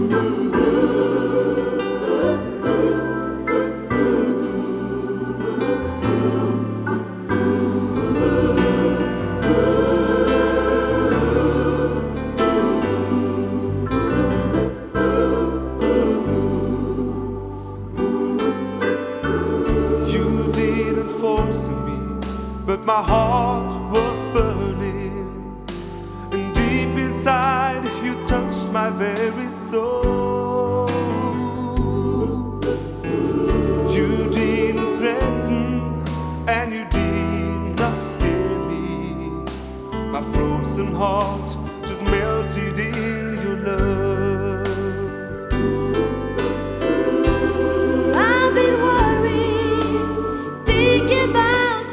But my heart was burning, and deep inside you touched my very soul. You didn't threaten, and you did not scare me. My frozen heart just melted in your love. I've been worried, thinking about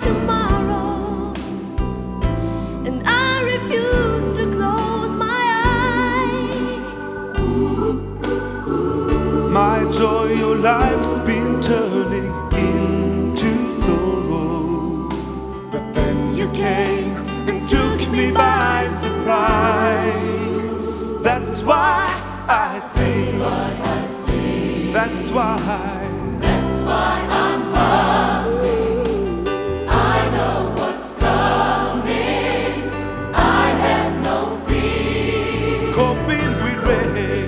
my joy, your life's been turning into sorrow. But then you came and took me by surprise. That's why I sing. That's why I'm happy. I know what's coming. I have no fear. Coping with rain.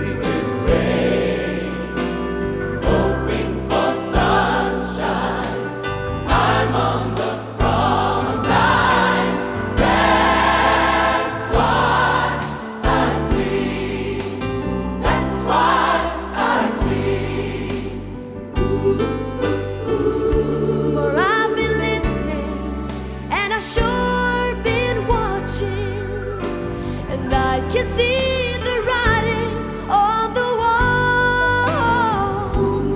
For I've been listening, and I've sure been watching, and I can see the writing on the wall.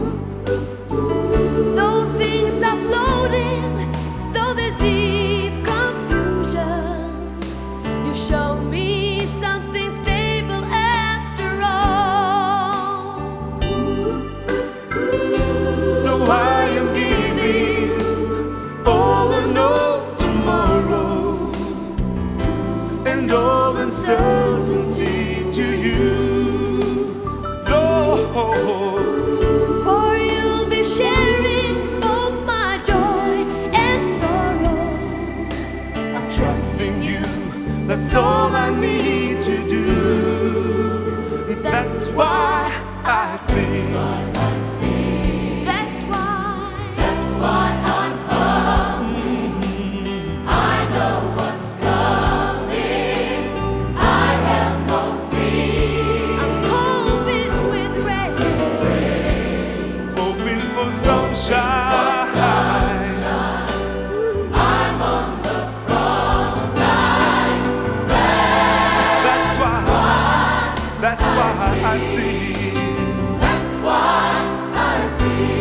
Though things are floating, though there's deep confusion, you show me something stable after all. So I am giving all I know tomorrow, and all uncertainty to you, Lord. For you'll be sharing both my joy and sorrow. I trust in you, that's all I need to do. That's why I sing. That's why I'm happy. I know what's coming. I have no fear. I'm coping with rain. Hoping for sunshine. I'm on the front line. That's why I sing. That's why I see.